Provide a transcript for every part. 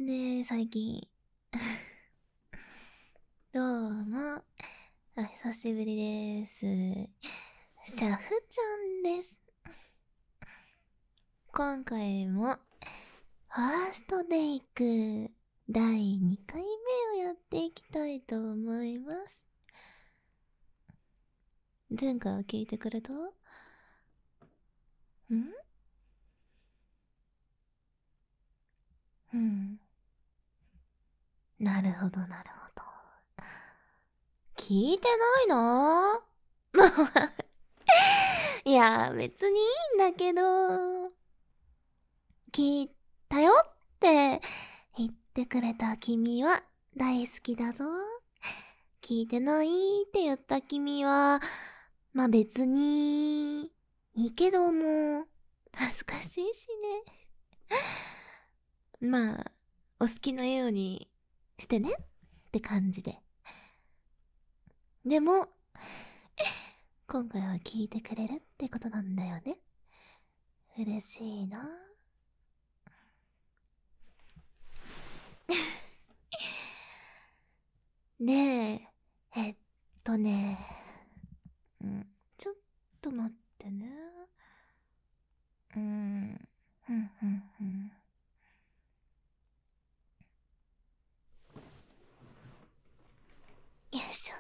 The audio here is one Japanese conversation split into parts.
ですね、最近。どうも、お久しぶりです。シャフちゃんです。今回も、ファーストテイク第2回目をやっていきたいと思います。前回は聞いてくれた？なるほど、なるほど。聞いてないの？いや、別にいいんだけど、聞いたよって言ってくれた君は大好きだぞ。聞いてないって言った君は、まあ別に、いいけども、恥ずかしいしね。まあ、お好きなようにしてねって感じで。でも、今回は聞いてくれるってことなんだよね。嬉しいな。ねえ、ね、ちょっと待ってね。ふんふんふん。よいしょ。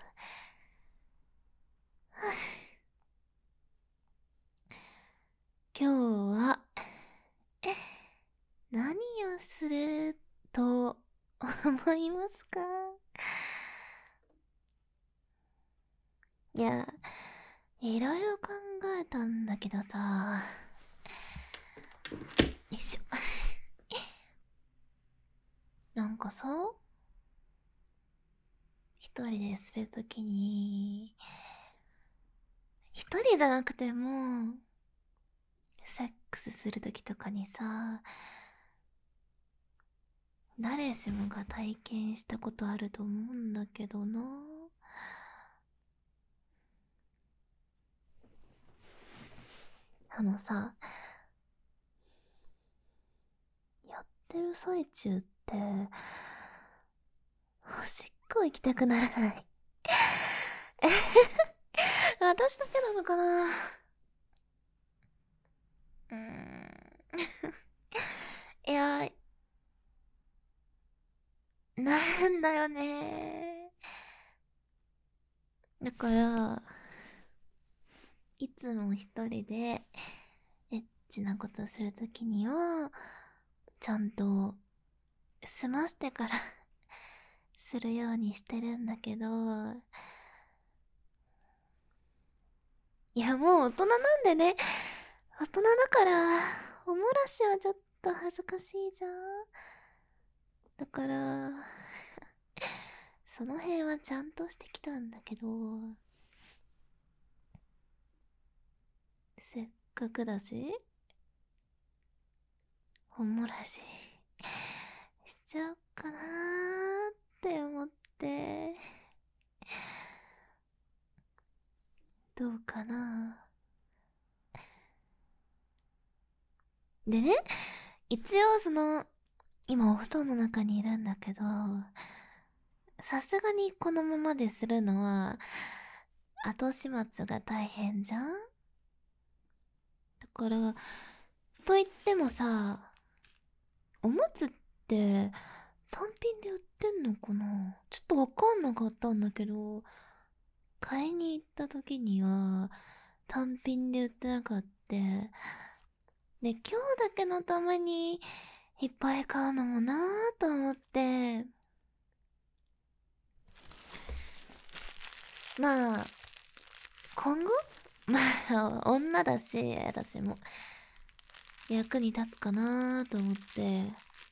今日は、何をすると思いますか？いや、いろいろ考えたんだけどさ。よいしょ。なんかさ、一人でするときに、一人じゃなくても、セックスするときとかにさ、誰しもが体験したことあると思うんだけどな。あのさ、やってる最中って、おしっこ行きたくならない？私だけなのかな？いや、なるんだよね。だから、いつも一人で、エッチなことするときには、ちゃんと、済ませてからするようにしてるんだけど、いや、もう大人なんでね。大人だから、おもらしはちょっと恥ずかしいじゃん。だから、その辺はちゃんとしてきたんだけど、せっかくだし、おもらし、しちゃおうかなーって思って、どうかな。でね、一応今お布団の中にいるんだけど、さすがにこのままでするのは、後始末が大変じゃん。だから、と言ってもさ、おむつって単品で売ってんのかな？ちょっとわかんなかったんだけど、買いに行った時には単品で売ってなかった。で、今日だけのためにいっぱい買うのもなぁと思って、まあ、今後まあ、女だし、私も役に立つかなと思って、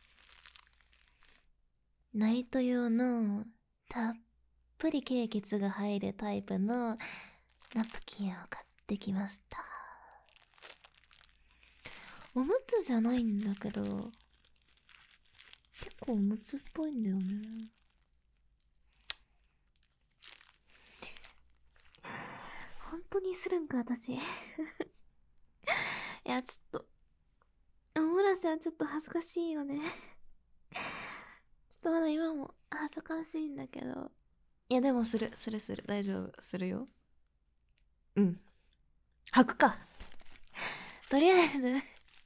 ナイト用のたっぷり経血が入るタイプのナプキンを買ってきました。おむつじゃないんだけど、結構おむつっぽいんだよね。本当にするんか、私。いや、ちょっと、おもらしはちょっと恥ずかしいよね。 とまだ今も恥ずかしいんだけど。いやでもする大丈夫、するよ。うん、吐くか。とりあえず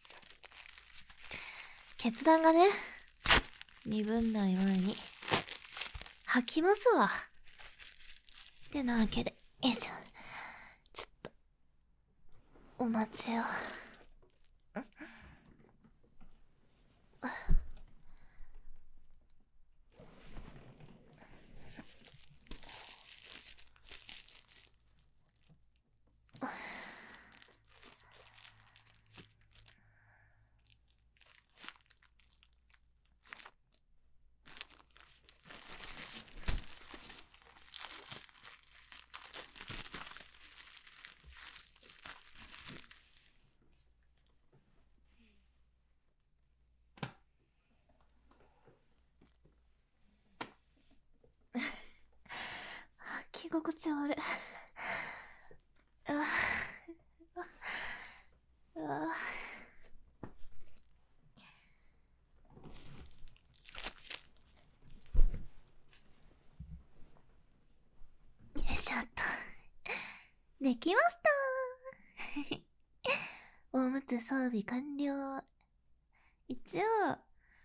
決断がね鈍んない前に吐きますわ。ってなわけで、よいしょ。ちょっとお待ちを。着心地悪い。よいしょっと。できましたおむつ装備完了。一応、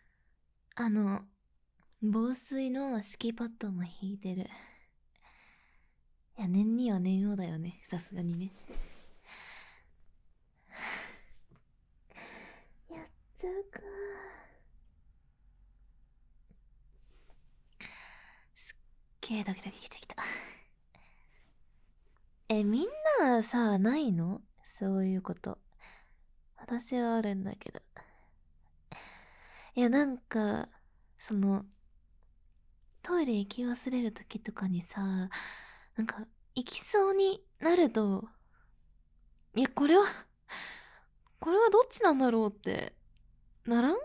防水の敷きパッドも引いてる。いや、念には念をだよね。さすがにね。やっちゃうか。すっげえドキドキしてきた。みんなはさ、ないの？そういうこと。私はあるんだけど。いや、なんか、トイレ行き忘れる時とかにさ、なんか、行きそうになると、いや、これはどっちなんだろうって、ならん？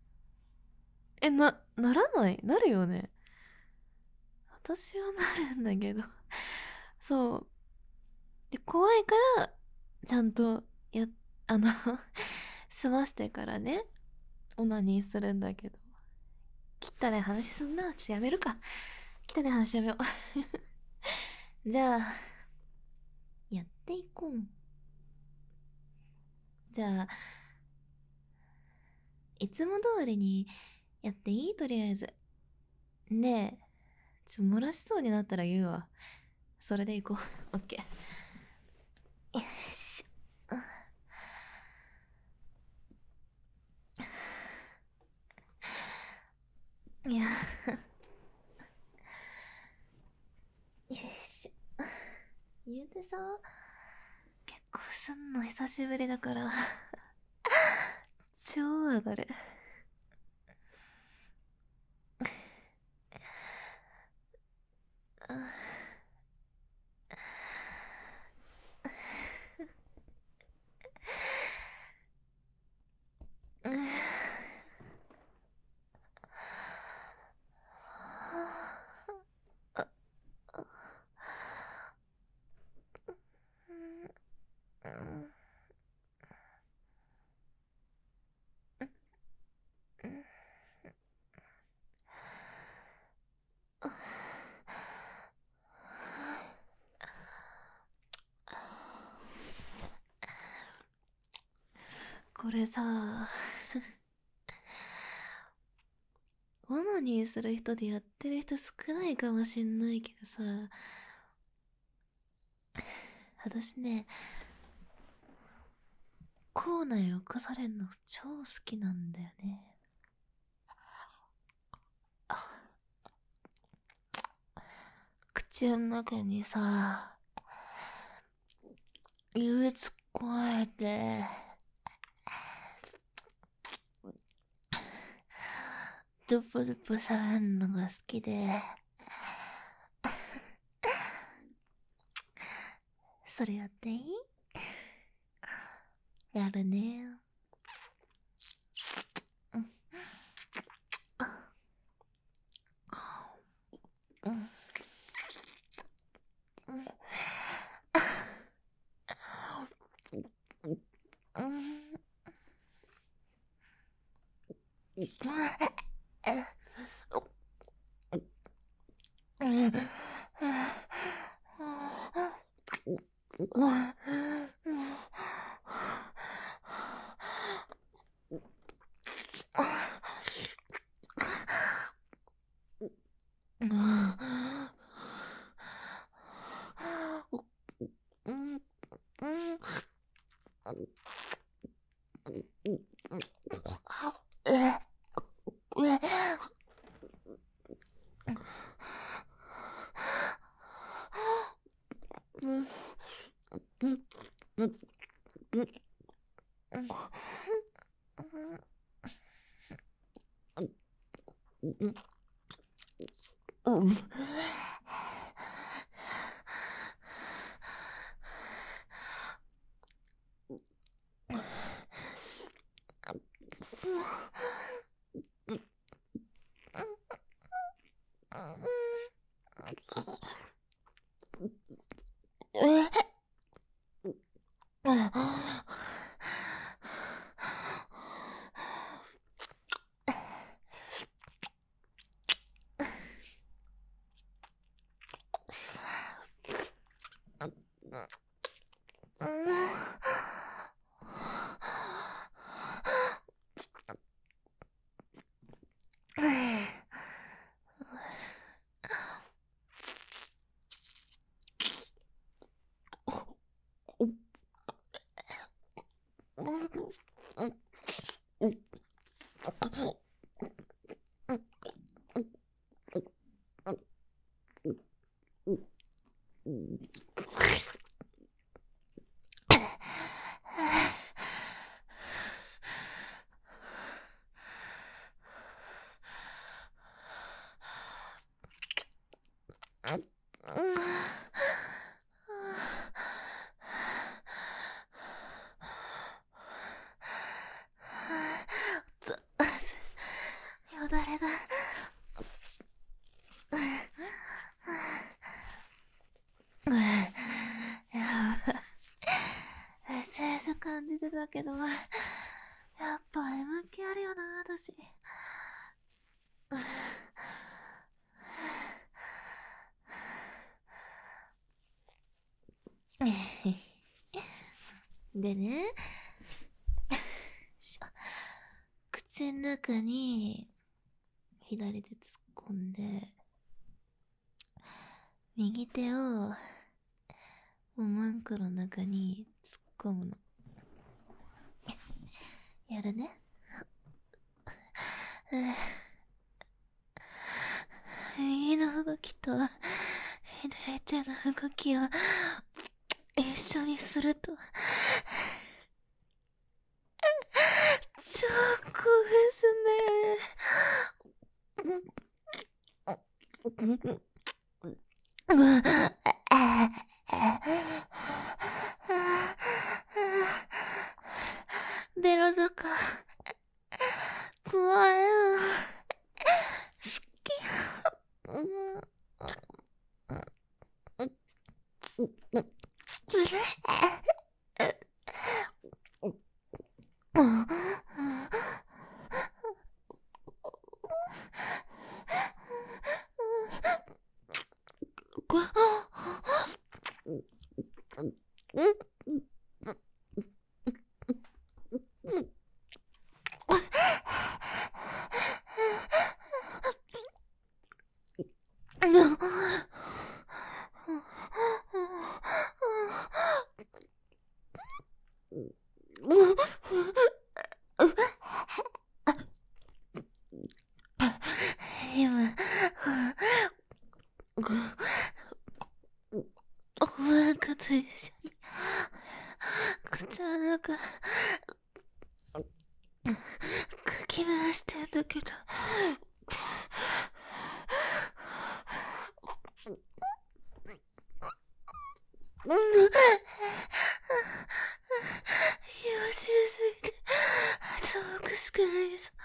ならない？なるよね。私はなるんだけど。そう。で、怖いから、ちゃんと、あの済ましてからね、オナニーするんだけど。汚い話すんな。ちょっとやめるか。汚い話やめよう。じゃあ、やっていこう。じゃあ、いつも通りにやっていい？とりあえず。ねえ、漏らしそうになったら言うわ。それでいこう。オッケー。よし。いや。よし。言うてさ、結構すんの久しぶりだから超上がる。これさ、オナニーする人でやってる人少ないかもしんないけどさ、私ね、口内を犯されんの超好きなんだよね。口の中にさ、指突っ込えて、ドゥプドゥプされんのが好きで、それやっていい？やるね。うん。うん。 よだれが先生感じてたけど、やっぱ M 気あるよな、私。でね、口の中に左手突っ込んで、右手をおまんこの中に突っ込むの。やるね。右の動きと左手の動きを一緒にすると超興奮すんね。ベロとか怖いよ。好き。今、お前かと一緒に口の中かき回してんだけど、気持ちよすぎて頭おかしくないぞ。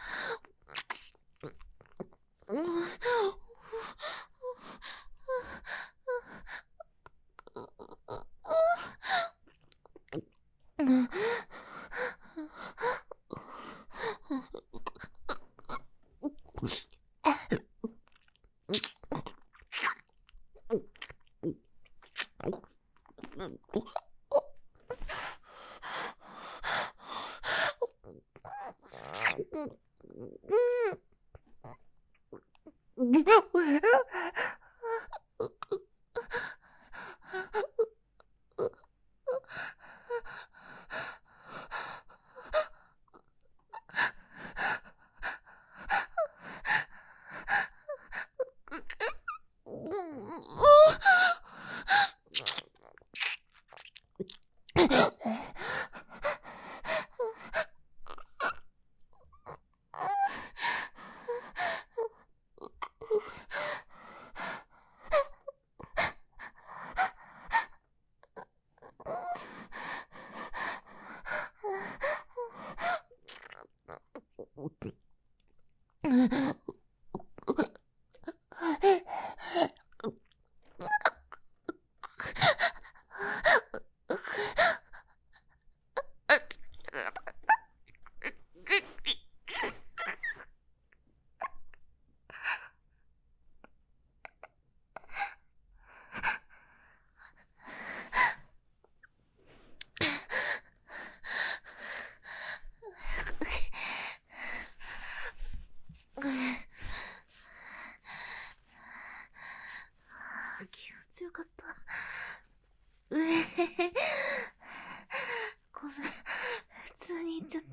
気持ちよかった。うえへへ。ごめん。普通に言っちゃった。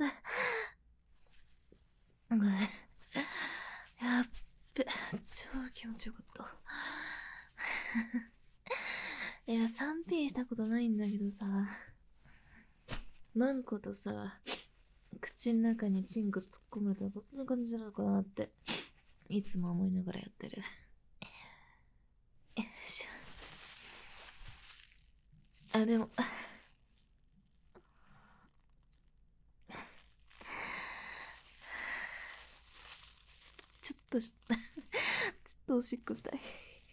やっべ、超気持ちよかった。いや、3P したことないんだけどさ、マンコとさ、口の中にチンコ突っ込まれたらどんな感じなのかなって、いつも思いながらやってる。よいしょ。あ、でも、ちょっとおしっこしたい。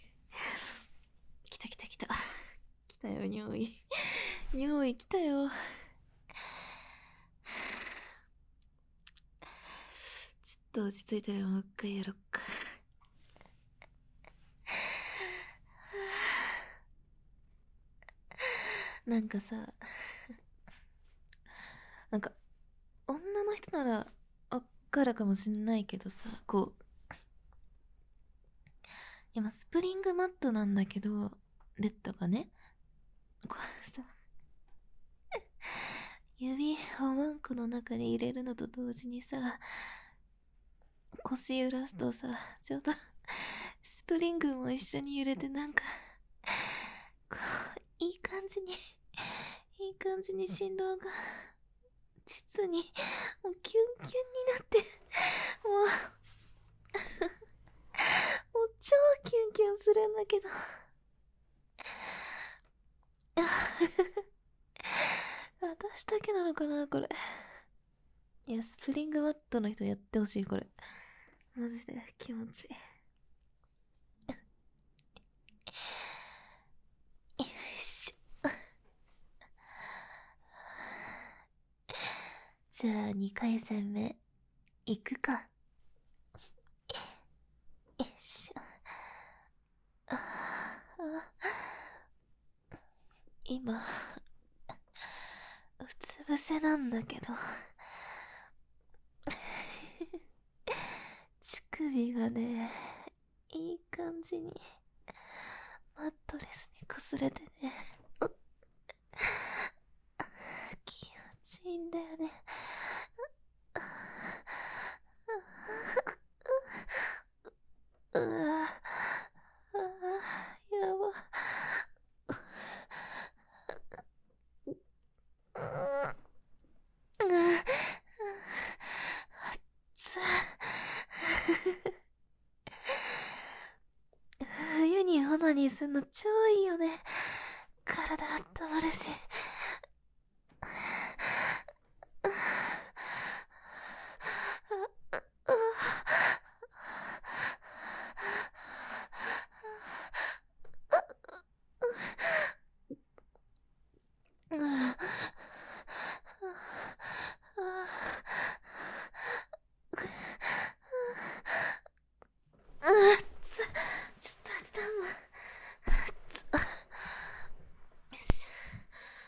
来た。来たよ、尿意。尿意来たよ。ちょっと落ち着いたらもう一回やろっか。なんかさ、なんか、女の人ならわかるかもしんないけどさ、こう、今スプリングマットなんだけど、ベッドがね、こうさ、指をマンコの中に入れるのと同時にさ、腰揺らすとさ、ちょうどスプリングも一緒に揺れてなんか、こう、いい感じに振動が、実に、もうキュンキュンになって、もう超キュンキュンするんだけど。私だけなのかな、これ。いや、スプリングマットの人やってほしい、これ。マジで気持ちいい。よいしょ。じゃあ、2回戦目、いくか。よいしょ。今、うつ伏せなんだけど、乳首がね、いい感じに、マットレスに擦れてね、気持ちいいんだよね。うわ、やば。冬にオナニーすんの超いいよね。体あったまるし。ちょっと待って、よし。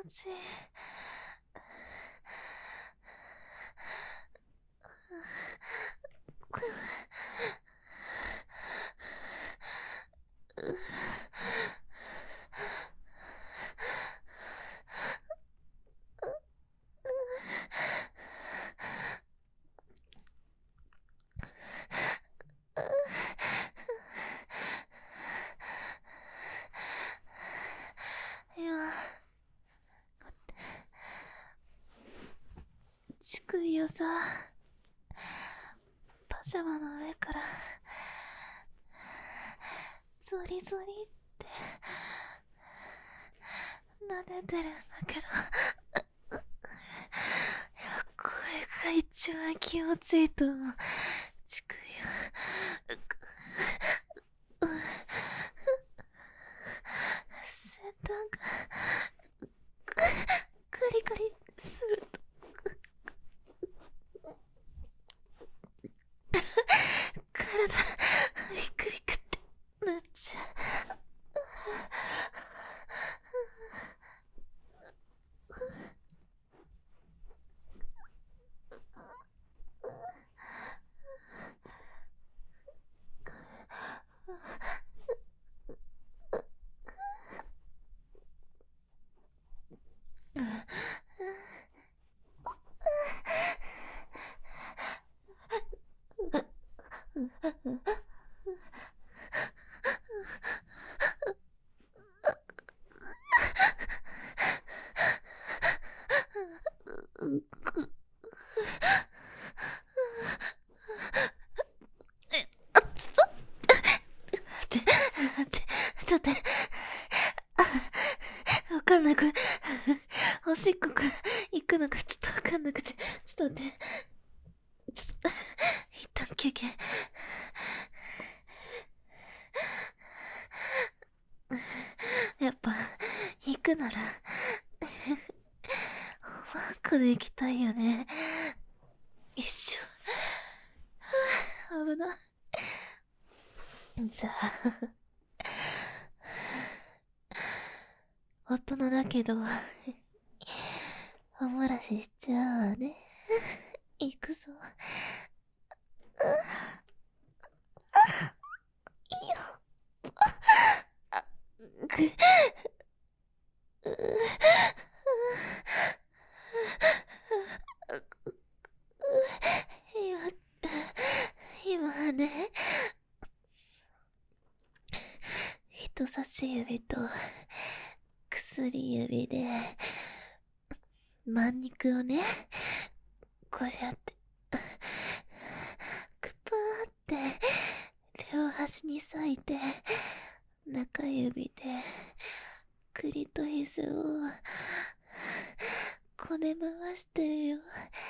ちいい。今、乳首をさ、パジャマの上からゾリゾリって撫でてるんだけど、これが一番気持ちいいと思う。乳首を先端がカリカリすると体ビクビクってなっちゃう。ちょっとわかんなく、おしっこか行くのかちょっとわかんなくて、ちょっと待って、ちょっと一旦休憩。やっぱ行くならおばあこで行きたいよね。一緒。危な。じゃあ大人だけどおもらししちゃうわね。行くぞ。いいよ。今ね、人差し指と薬指で万肉をね、こうやってクパーって両端に裂いて、中指でクリトリスをこね回してるよ。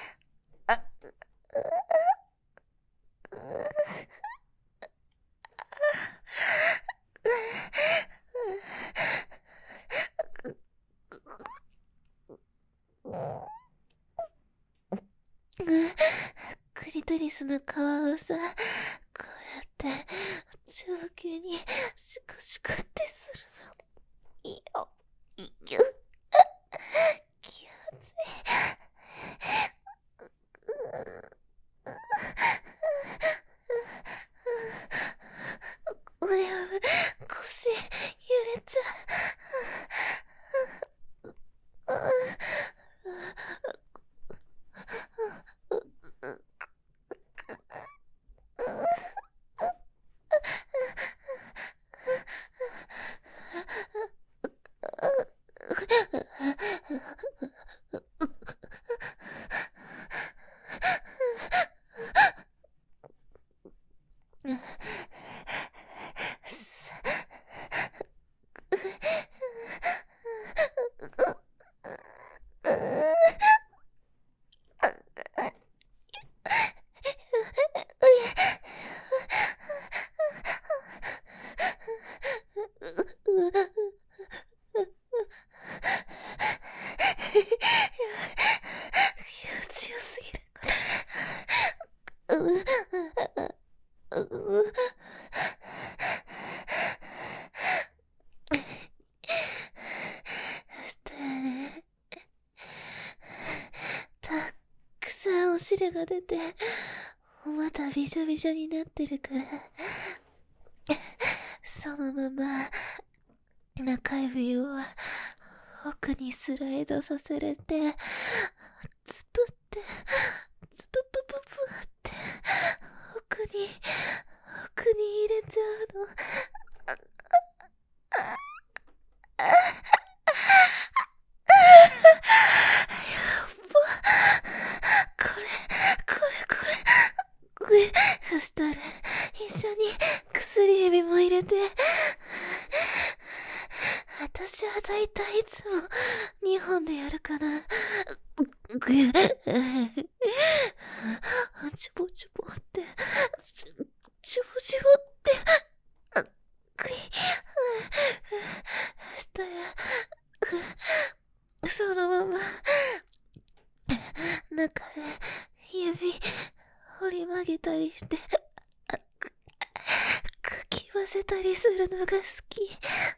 クリトリスの皮をさ、こうやって上下にシコシコってするの。いいよ、いいよ。気持ちいい。おや、腰揺れちゃ汁が出て、またびしょびしょになってるから、そのまま、中指を奥にスライドさせれて、つぷって、つぷぷぷぷって、奥に入れちゃうの。そしたら、一緒に薬指も入れて、私はだいたいいつも2本でやるかな。ちょぼちょぼって、ちょぼちょぼって、したら、そのまま、中で指折り曲げたりして、かき混ぜたりするのが好き。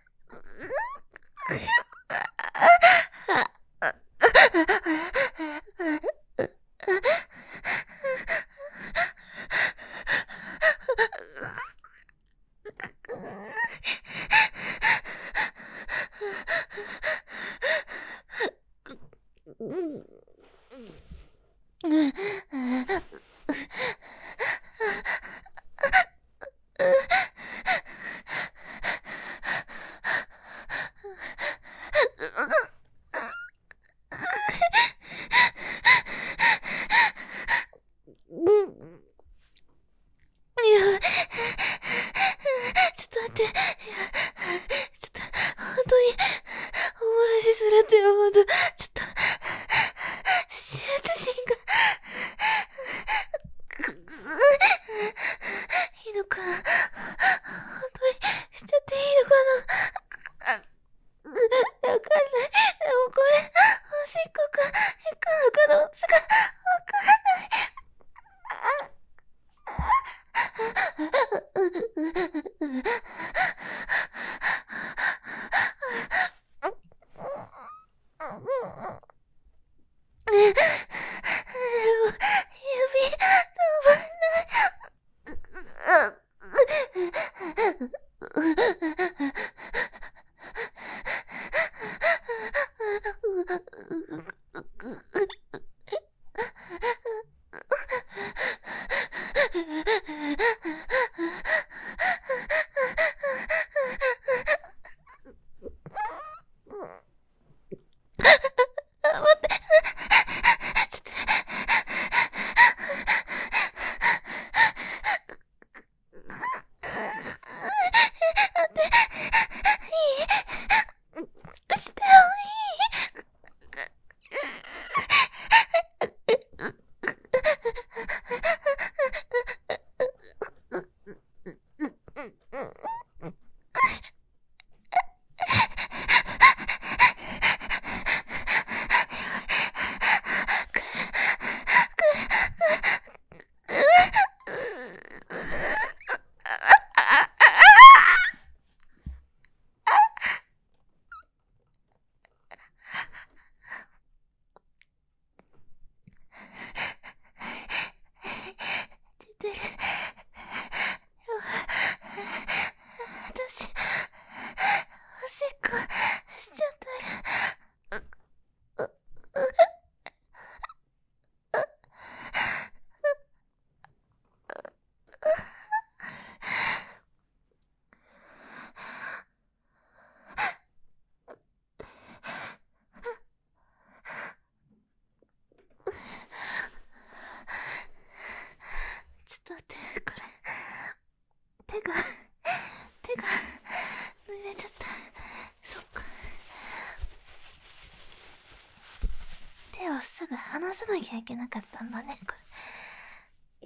すぐ話さなきゃいけなかったんだね、これ。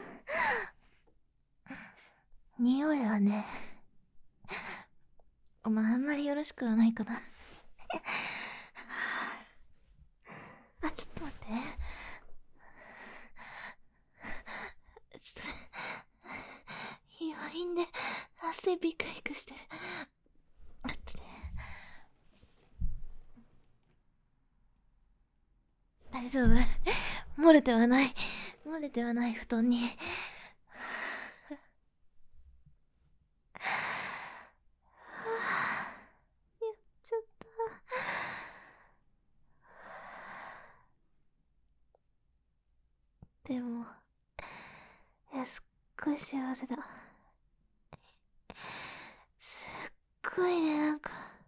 匂いはね、あんまりよろしくはないかな。あ、ちょっと待って。ちょっと、余韻で汗ビクビクしてる。待ってね。大丈夫？ 漏れてはない。漏れてはない布団に。やっちゃった。でも、すっごい幸せだ。すっごいね、なんか、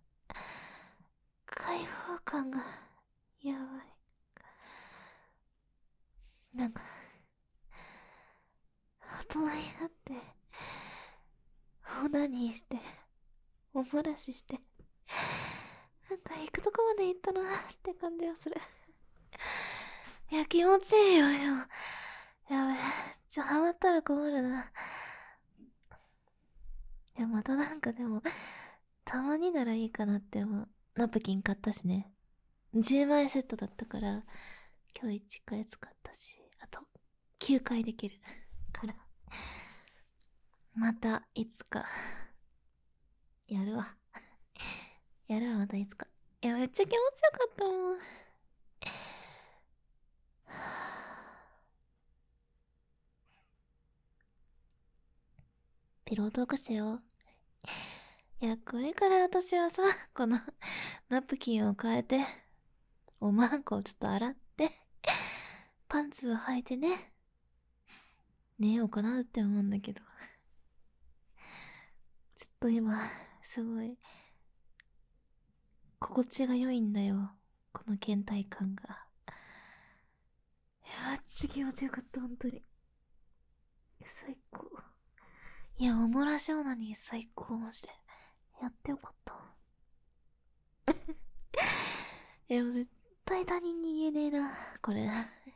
開放感が、やばい。なんか、大人になって、オナニーして、おもらしして、なんか行くとこまで行ったなって感じがする。いや、気持ちいいよ、でも。やべえ、ハマったら困るな。いや、またなんかでも、たまにならいいかなって思う。ナプキン買ったしね。10枚セットだったから、今日1回使ったし、あと、9回できる。から、またいつか、やるわ。やるわ、またいつか。いや、めっちゃ気持ちよかったもん。ピロートークしてよ。いや、これから私はさ、このナプキンを変えて、おまんこをちょっと洗って、パンツを履いてね、寝ようかなって思うんだけど。ちょっと今、すごい、心地が良いんだよ。この倦怠感が。いや、気持ちよかった、本当に。最高。いや、おもらしオナニー最高マジで。やってよかった。いや、もう絶対他人に言えねえな、これ。いや、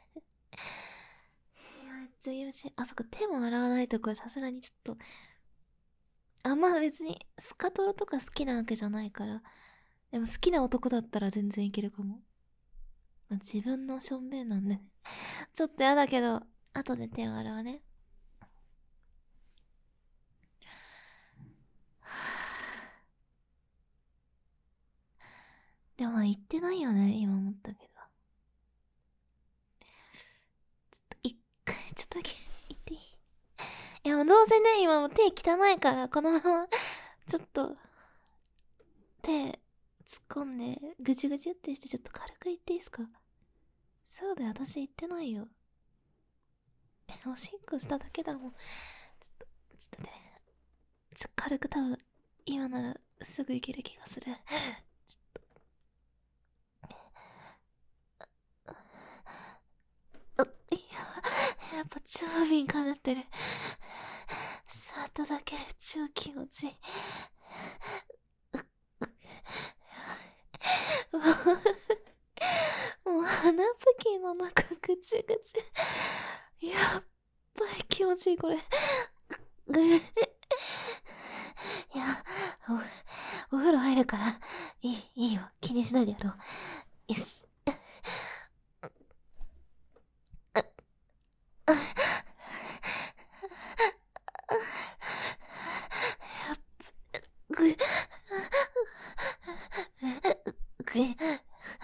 めっちゃ気持ちいい。あ、そっか、手も洗わないとこれさすがにちょっと。あんま別にスカトロとか好きなわけじゃないから。でも好きな男だったら全然いけるかも。まあ、自分のしょんべんなんでね。ちょっとやだけど、後で手を洗うね。でも言ってないよね、今思ったけど。ちょっと一回、ちょっとだけ言っていい？いやもうどうせね、今もう手汚いから、このまま、ちょっと、手、突っ込んで、ぐちゅぐちゅってして、ちょっと軽く言っていいですか？そうだよ、私言ってないよ。おしっこしただけだもん。ちょっとね、軽く多分、今ならすぐ行ける気がする。ちょっと、いや、やっぱ超敏感になってる。触っただけで超気持ちいい。もう鼻プキンの中ぐちゅぐちゅ。やっばい気持ちいいこれ。いや、お風呂入るから、いいよ。気にしないでやろう。よし。ぐ、ぐ、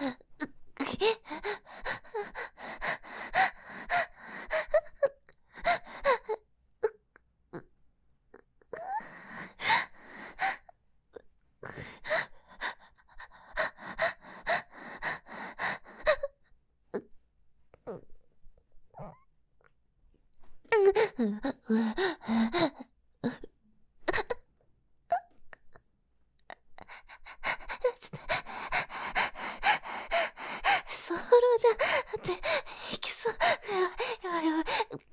ソロじゃ、って、いきそう。やばいやばい。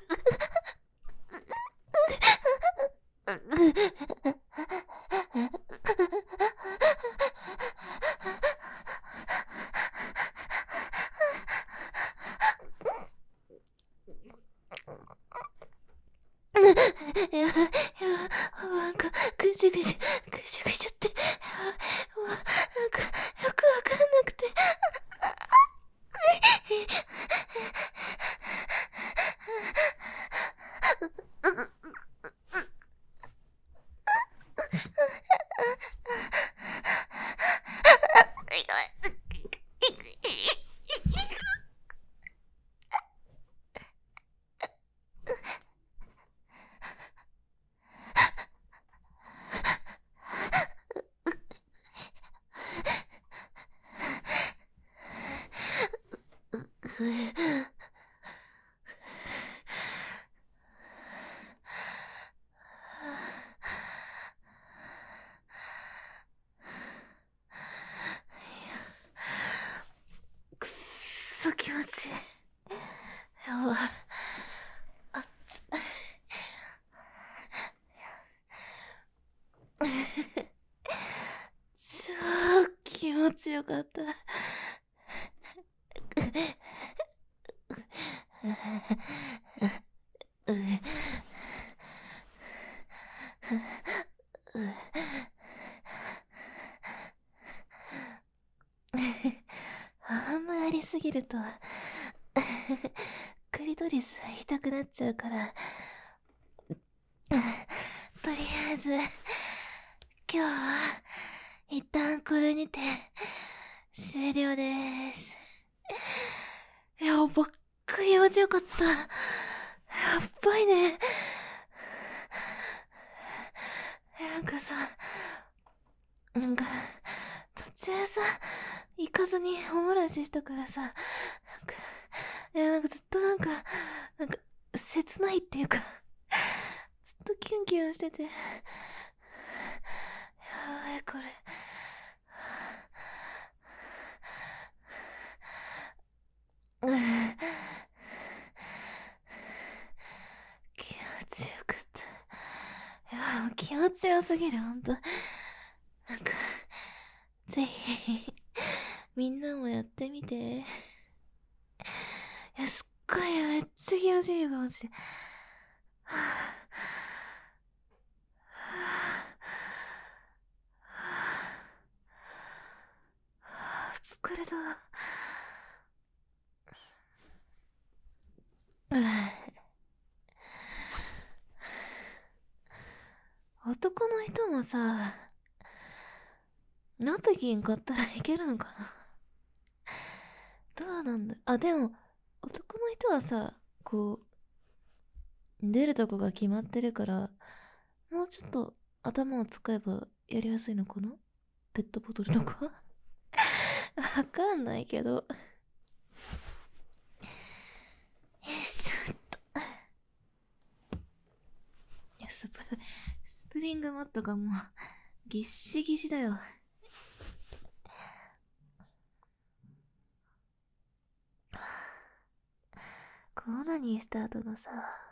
いや、なんか、ぐじゅぐじゅ、ぐじゅぐじゅって、なんか、よくわかんなくて。 気持ちいい。やば。あっつ。超気持ちよかった。あんまやりすぎるとクリトリス痛くなっちゃうからとりあえず今日は一旦これにて終了です。いや、ばっかり気持ちよかった。やっばいね。なんかさ、なんか途中さ行かずにおもらししたからさ、なんかずっとなんか切ないっていうかずっとキュンキュンしてて、やばいこれ。気持ちよかった。いや、もう気持ちよすぎる、ほんと。なんか、ぜひ、みんなもやってみて。いや、すっごい、めっちゃ気持ちいいよ、マジで。はぁ、はぁ、疲れた。男の人もさ、ナプキン買ったらいけるのかな。どうなんだ。あ、でも、男の人はさ、こう、出るとこが決まってるから、もうちょっと頭を使えばやりやすいのかな。ペットボトルとかわかんないけど。よいしょっと。いや、スプリングマットがもう、ぎっしぎしだよ。こうオナニーした後のさ、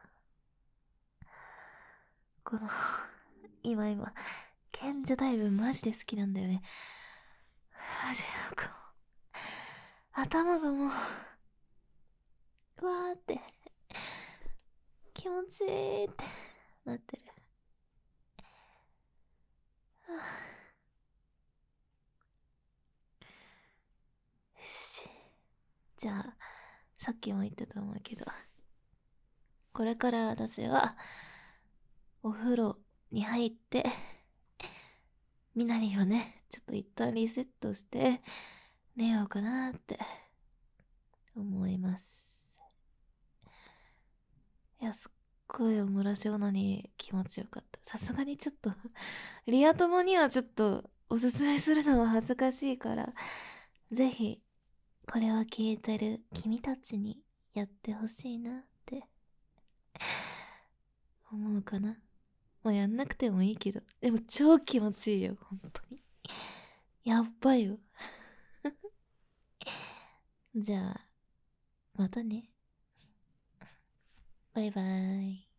この今、賢者ダイブマジで好きなんだよね。マジなんか頭がもう、うわーって、気持ちいいってなってる。はぁ、よし。じゃあ、さっきも言ったと思うけど、これから私は、お風呂に入って、みなりをね、ちょっと一旦リセットして、寝ようかなって思います。いや、すっごいおもらしオナに気持ちよかった。さすがにちょっとリア友にはちょっとおすすめするのは恥ずかしいから、ぜひ、これを聞いてる君たちにやってほしいなって思うかな。もうやんなくてもいいけど、でも超気持ちいいよ、本当に。やっばいよ。じゃあ、またね。バイバーイ。